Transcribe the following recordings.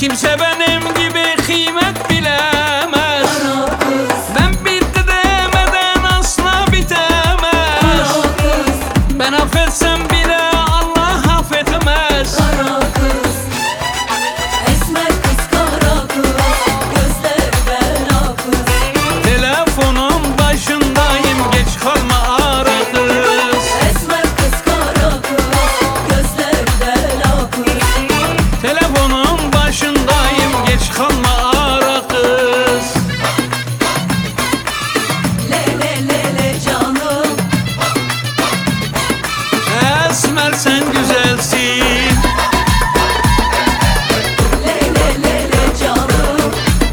Kimse benim gibi kıymet bilemez. Ben bitti demeden asla bitemez. Ben affetsem bile Allah affetmez. Kara kız, esmer kız, kara kız, gözler bela kız. Telefonun başındayım, geç kalma ara kız. Esmer kız, kara kız, gözler bela kız. Telefonun başındayım, geç kalma ara kız. Le le le le canım, Esmer sen güzelsin. le le le le canım.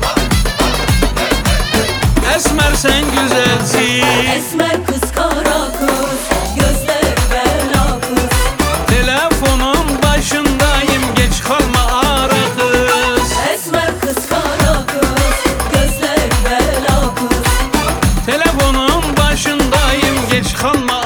Esmer sen güzelsin. Esmer kız, kara kız, gözler bela kız. Telefonun başındayım, geç kalma ara kız. Esmer kız, kara kız, gözler bela kız. Telefonun başındayım, geç kalma